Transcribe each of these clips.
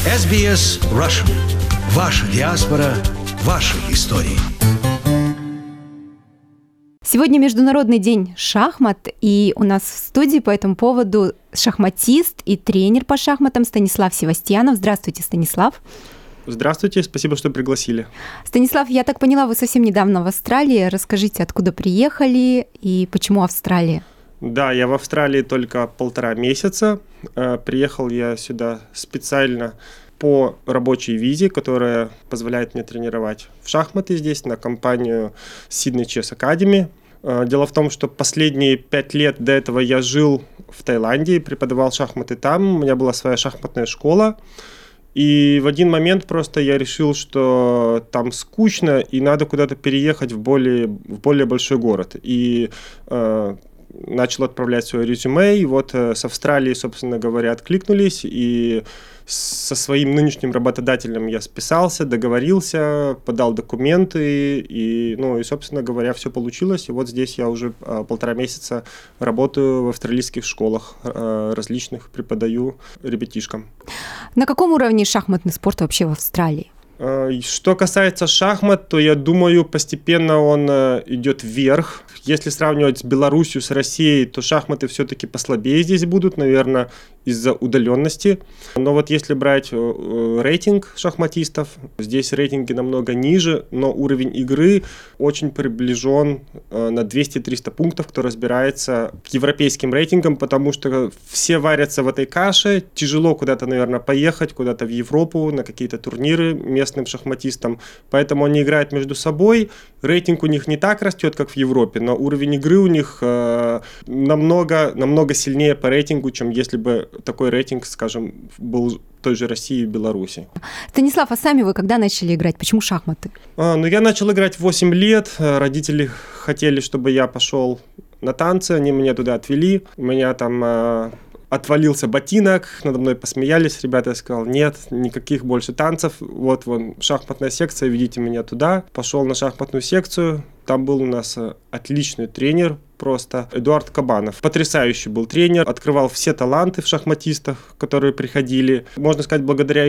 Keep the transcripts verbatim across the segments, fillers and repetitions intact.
эс би эс Russian. Ваша диаспора, ваши истории. Сегодня Международный день шахмат, и у нас в студии по этому поводу шахматист и тренер по шахматам Станислав Севастьянов. Здравствуйте, Станислав. Здравствуйте, спасибо, что пригласили. Станислав, я так поняла, вы совсем недавно в Австралии. Расскажите, откуда приехали и почему Австралия? Да, я в Австралии только полтора месяца. Приехал я сюда специально по рабочей визе, которая позволяет мне тренировать в шахматы здесь, на компанию Sydney Chess Academy. Дело в том, что последние пять лет до этого я жил в Таиланде и преподавал шахматы там. У меня была своя шахматная школа. И в один момент просто я решил, что там скучно и надо куда-то переехать в более, в более большой город. И э, начал отправлять свое резюме. И вот э, с Австралии, собственно говоря, откликнулись. И со своим нынешним работодателем я списался, договорился, подал документы, и, ну, и, собственно говоря, все получилось. И вот здесь я уже а, полтора месяца работаю в австралийских школах а, различных, преподаю ребятишкам. На каком уровне шахматный спорт вообще в Австралии? Что касается шахмат, то я думаю, постепенно он идет вверх. Если сравнивать с Беларусью, с Россией, то шахматы все-таки послабее здесь будут, наверное, из-за удаленности. Но вот если брать рейтинг шахматистов, здесь рейтинги намного ниже, но уровень игры очень приближен на двести-триста пунктов, кто разбирается к европейским рейтингам, потому что все варятся в этой каше, тяжело куда-то, наверное, поехать, куда-то в Европу, на какие-то турниры местным шахматистам, поэтому они играют между собой, рейтинг у них не так растет, как в Европе, но уровень игры у них э, намного, намного сильнее по рейтингу, чем если бы такой рейтинг, скажем, был в той же России и Беларуси. Станислав, а сами вы когда начали играть? Почему шахматы? А, ну, я начал играть в восемь лет. Родители хотели, чтобы я пошел на танцы, они меня туда отвели. У меня там э, отвалился ботинок, надо мной посмеялись ребята, я сказал, нет, никаких больше танцев. Вот вон шахматная секция, ведите меня туда. Пошел на шахматную секцию. Там был у нас отличный тренер, просто Эдуард Кабанов. Потрясающий был тренер, открывал все таланты в шахматистах, которые приходили. Можно сказать, благодаря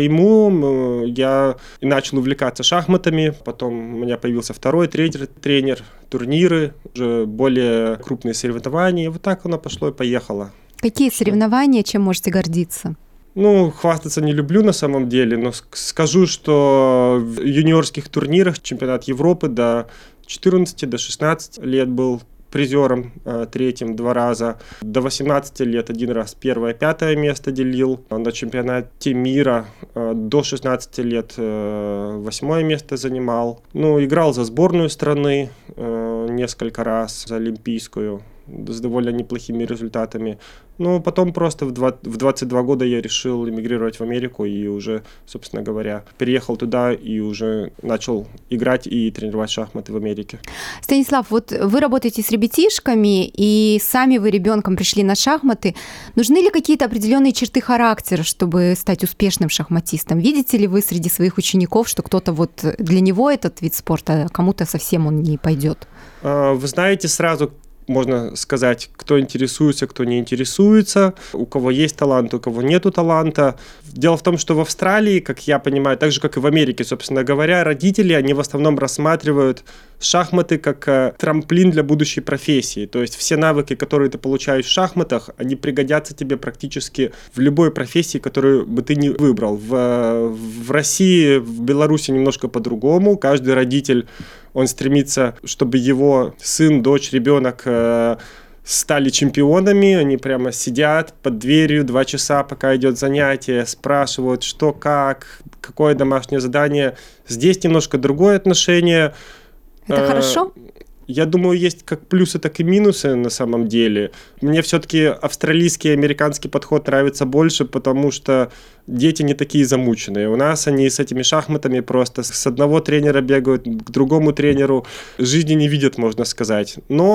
ему я и начал увлекаться шахматами. Потом у меня появился второй тренер, тренер турниры, уже более крупные соревнования. И вот так оно пошло и поехало. Какие соревнования, чем можете гордиться? Ну, хвастаться не люблю на самом деле, но скажу, что в юниорских турнирах чемпионат Европы до четырнадцати, до шестнадцати лет был призером э, третьим два раза. До восемнадцати лет один раз первое, пятое место делил. На чемпионате мира э, до шестнадцати лет э, восьмое место занимал. Ну, играл за сборную страны э, несколько раз, за олимпийскую, с довольно неплохими результатами. Ну, потом просто в двадцать два года я решил эмигрировать в Америку и уже, собственно говоря, переехал туда и уже начал играть и тренировать шахматы в Америке. Станислав, вот вы работаете с ребятишками, и сами вы ребенком пришли на шахматы. Нужны ли какие-то определенные черты характера, чтобы стать успешным шахматистом? Видите ли вы среди своих учеников, что кто-то вот для него этот вид спорта, а кому-то совсем он не пойдет? Вы знаете, сразу можно сказать, кто интересуется, кто не интересуется, у кого есть талант, у кого нету таланта. Дело в том, что в Австралии, как я понимаю, так же, как и в Америке, собственно говоря, родители, они в основном рассматривают шахматы как трамплин для будущей профессии. То есть все навыки, которые ты получаешь в шахматах, они пригодятся тебе практически в любой профессии, которую бы ты ни выбрал. В, в России, в Беларуси немножко по-другому. Каждый родитель, он стремится, чтобы его сын, дочь, ребенок э, стали чемпионами. Они прямо сидят под дверью два часа, пока идет занятие, спрашивают, что, как, какое домашнее задание. Здесь немножко другое отношение. Это э, хорошо? Я думаю, есть как плюсы, так и минусы на самом деле. Мне все-таки австралийский и американский подход нравится больше, потому что дети не такие замученные. У нас они с этими шахматами просто с одного тренера бегают к другому тренеру. Жизни не видят, можно сказать.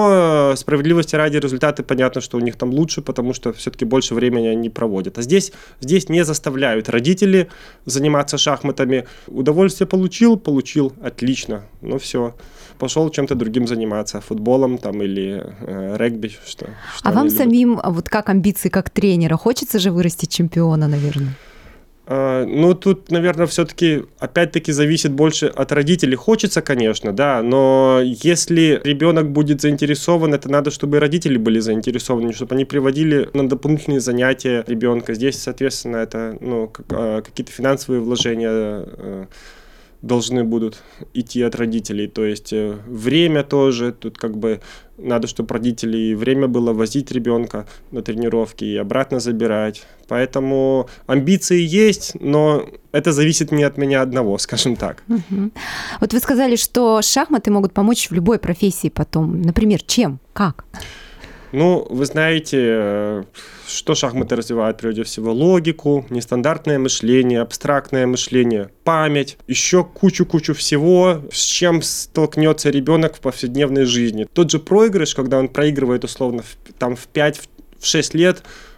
Но справедливости ради результаты, понятно, что у них там лучше, потому что все-таки больше времени они проводят. А здесь, здесь не заставляют родители заниматься шахматами. Удовольствие получил? Получил. Отлично. Ну все. Пошел чем-то другим заниматься, футболом там или э, регби. Что, что а вам любят. Самим, вот как амбиции как тренера, хочется же вырастить чемпиона, наверное? Ну, тут, наверное, все-таки, опять-таки, зависит больше от родителей. Хочется, конечно, да, но если ребенок будет заинтересован, это надо, чтобы и родители были заинтересованы, чтобы они приводили на дополнительные занятия ребенка. Здесь, соответственно, это ну, какие-то финансовые вложения должны будут идти от родителей. То есть время тоже, тут как бы надо, чтобы родители время было возить ребенка на тренировки и обратно забирать. Поэтому амбиции есть, но это зависит не от меня одного, скажем так. Угу. Вот вы сказали, что шахматы могут помочь в любой профессии потом. Например, чем? Как? Ну, вы знаете, что шахматы развивают прежде всего? Логику, нестандартное мышление, абстрактное мышление, память, еще кучу-кучу всего, с чем столкнется ребенок в повседневной жизни. Тот же проигрыш, когда он проигрывает условно в, там, в пять-шесть лет,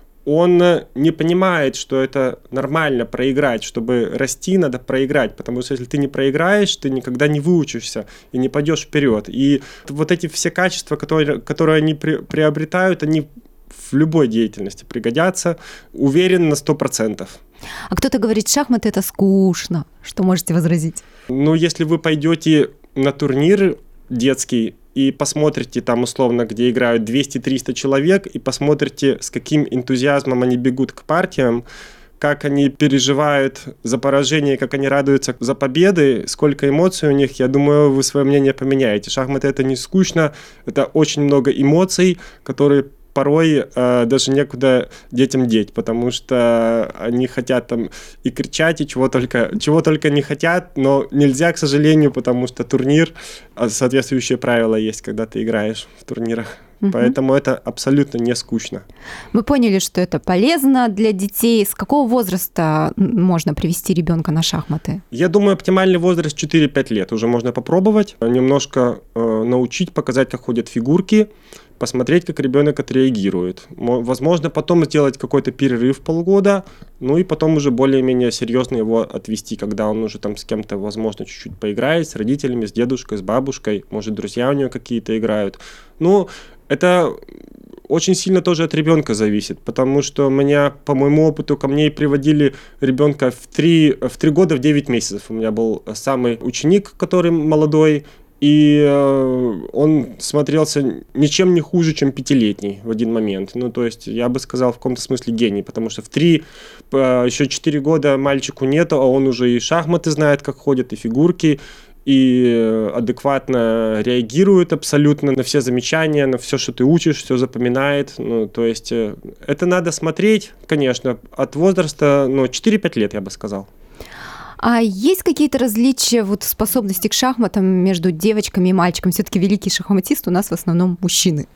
он не понимает, что это нормально проиграть. Чтобы расти, надо проиграть, потому что если ты не проиграешь, ты никогда не выучишься и не пойдешь вперед. И вот эти все качества, которые, которые они при, приобретают, они в любой деятельности пригодятся, уверен на сто процентов. А кто-то говорит, шахматы – это скучно. Что можете возразить? Ну, если вы пойдете на турнир детский, и посмотрите там условно, где играют двести-триста человек, и посмотрите, с каким энтузиазмом они бегут к партиям, как они переживают за поражение, как они радуются за победы, сколько эмоций у них, я думаю, вы свое мнение поменяете. Шахматы – это не скучно, это очень много эмоций, которые порой э, даже некуда детям деть, потому что они хотят там и кричать, и чего только, чего только не хотят, но нельзя, к сожалению, потому что турнир, соответствующие правила есть, когда ты играешь в турнирах. Угу. Поэтому это абсолютно не скучно. Мы поняли, что это полезно для детей. С какого возраста можно привести ребенка на шахматы? Я думаю, оптимальный возраст четыре-пять лет. Уже можно попробовать, немножко э, научить, показать, как ходят фигурки, посмотреть, как ребенок отреагирует. Возможно, потом сделать какой-то перерыв полгода, ну и потом уже более-менее серьезно его отвести, когда он уже там с кем-то, возможно, чуть-чуть поиграет, с родителями, с дедушкой, с бабушкой, может, друзья у него какие-то играют. Ну, это очень сильно тоже от ребенка зависит, потому что меня, по моему опыту, ко мне приводили ребенка в три, в три года, в девять месяцев. У меня был самый ученик, который молодой, и э, он смотрелся ничем не хуже, чем пятилетний в один момент. Ну, то есть, я бы сказал, в каком-то смысле гений, потому что в три, э, еще четыре года мальчику нету, а он уже и шахматы знает, как ходят, и фигурки, и адекватно реагирует абсолютно на все замечания, на все, что ты учишь, все запоминает. Ну, то есть, э, это надо смотреть, конечно, от возраста, ну, четыре-пять лет, я бы сказал. А есть какие-то различия вот в способности к шахматам между девочками и мальчиками? Все-таки великие шахматисты у нас в основном мужчины.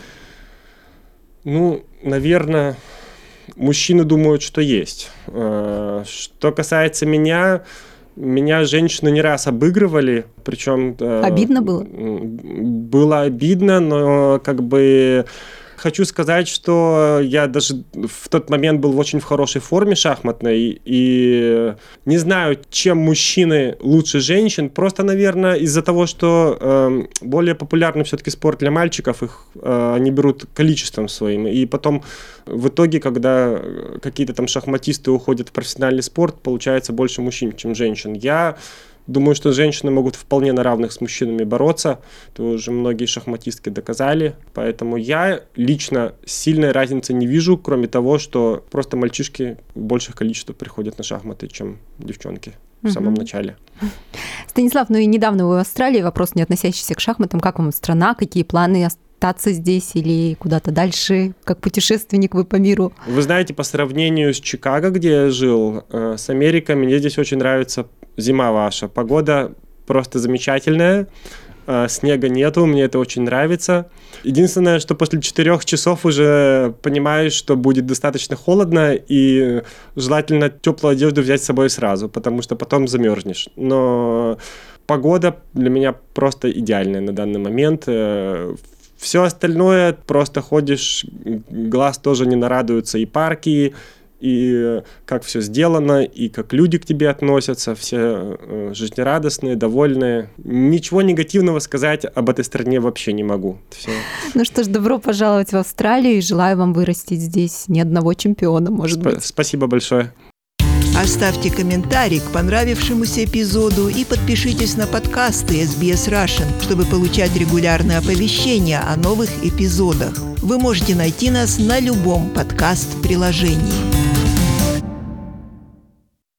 Ну, наверное, мужчины думают, что есть. Что касается меня, меня женщины не раз обыгрывали, причем... Обидно было? Было обидно, но как бы... Хочу сказать, что я даже в тот момент был очень в хорошей форме шахматной, и не знаю, чем мужчины лучше женщин, просто, наверное, из-за того, что э, более популярный все-таки спорт для мальчиков, их э, они берут количеством своим, и потом в итоге, когда какие-то там шахматисты уходят в профессиональный спорт, получается больше мужчин, чем женщин. Я думаю, что женщины могут вполне на равных с мужчинами бороться. Это уже многие шахматистки доказали. Поэтому я лично сильной разницы не вижу, кроме того, что просто мальчишки в больших количествах приходят на шахматы, чем девчонки в самом угу. начале. Станислав, ну и недавно вы в Австралии, вопрос, не относящийся к шахматам. Как вам страна, какие планы остаться здесь или куда-то дальше, как путешественник вы по миру? Вы знаете, по сравнению с Чикаго, где я жил, с Америкой, мне здесь очень нравится зима ваша. Погода просто замечательная, снега нету, мне это очень нравится. Единственное, что после четырех часов уже понимаешь, что будет достаточно холодно, и желательно теплую одежду взять с собой сразу, потому что потом замерзнешь. Но погода для меня просто идеальная на данный момент. Все остальное просто ходишь, глаз тоже не нарадуется, и парки, и как все сделано, и как люди к тебе относятся, все жизнерадостные, довольные. Ничего негативного сказать об этой стране вообще не могу. Все. Ну что ж, добро пожаловать в Австралию, и желаю вам вырастить здесь ни одного чемпиона, может Сп- быть. Спасибо большое. Оставьте комментарий к понравившемуся эпизоду и подпишитесь на подкасты эс би эс Russian, чтобы получать регулярные оповещения о новых эпизодах. Вы можете найти нас на любом подкаст-приложении.